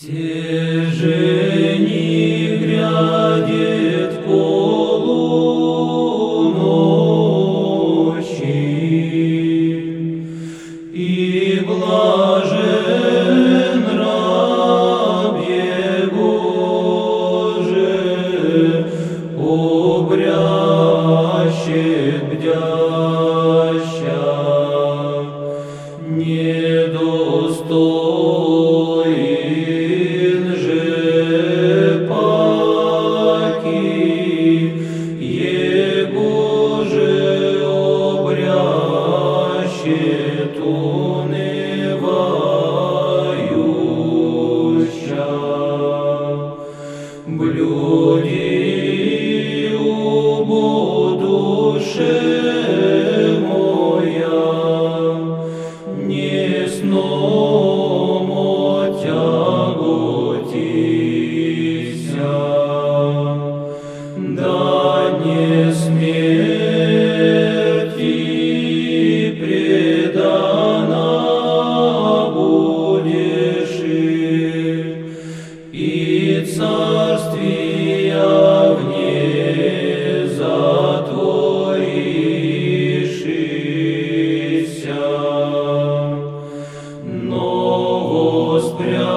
Все жени грядет полуночи, и блажен раб Егоже, обрящет бдяща, недостоин же паки, Егоже обрящет унывающа. Блюди убо душе моя, не сном отяготися, да не смерти предана будешь, и царствия вне затворишься, но воспря